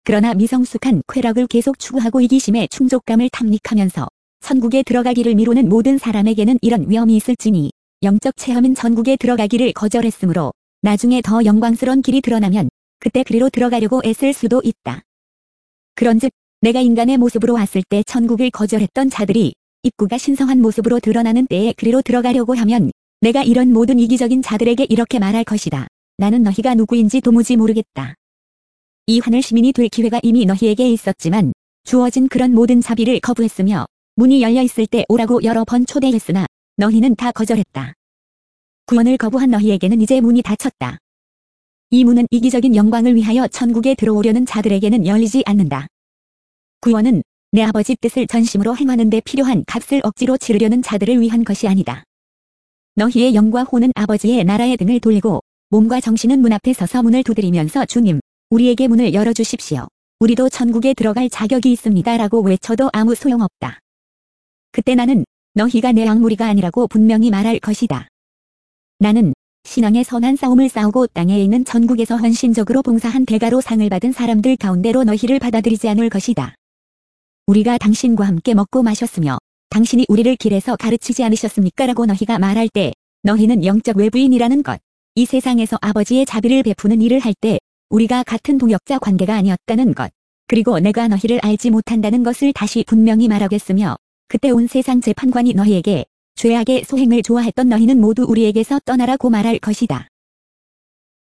그러나 미성숙한 쾌락을 계속 추구하고 이기심에 충족감을 탐닉하면서 천국에 들어가기를 미루는 모든 사람에게는 이런 위험이 있을지니 영적 체험인 천국에 들어가기를 거절했으므로 나중에 더 영광스러운 길이 드러나면 그때 그리로 들어가려고 애쓸 수도 있다. 그런즉 내가 인간의 모습으로 왔을 때 천국을 거절했던 자들이 입구가 신성한 모습으로 드러나는 때에 그리로 들어가려고 하면 내가 이런 모든 이기적인 자들에게 이렇게 말할 것이다. 나는 너희가 누구인지 도무지 모르겠다. 이 하늘 시민이 될 기회가 이미 너희에게 있었지만 주어진 그런 모든 자비를 거부했으며 문이 열려 있을 때 오라고 여러 번 초대했으나 너희는 다 거절했다. 구원을 거부한 너희에게는 이제 문이 닫혔다. 이 문은 이기적인 영광을 위하여 천국에 들어오려는 자들에게는 열리지 않는다. 구원은 내 아버지 뜻을 전심으로 행하는 데 필요한 값을 억지로 치르려는 자들을 위한 것이 아니다. 너희의 영과 혼은 아버지의 나라에 등을 돌리고 몸과 정신은 문 앞에 서서 문을 두드리면서 주님, 우리에게 문을 열어주십시오. 우리도 천국에 들어갈 자격이 있습니다. 라고 외쳐도 아무 소용없다. 그때 나는 너희가 내 양무리가 아니라고 분명히 말할 것이다. 나는 신앙의 선한 싸움을 싸우고 땅에 있는 천국에서 헌신적으로 봉사한 대가로 상을 받은 사람들 가운데로 너희를 받아들이지 않을 것이다. 우리가 당신과 함께 먹고 마셨으며 당신이 우리를 길에서 가르치지 않으셨습니까? 라고 너희가 말할 때 너희는 영적 외부인이라는 것, 이 세상에서 아버지의 자비를 베푸는 일을 할 때 우리가 같은 동역자 관계가 아니었다는 것, 그리고 내가 너희를 알지 못한다는 것을 다시 분명히 말하겠으며 그때 온 세상 재판관이 너희에게 죄악의 소행을 좋아했던 너희는 모두 우리에게서 떠나라고 말할 것이다.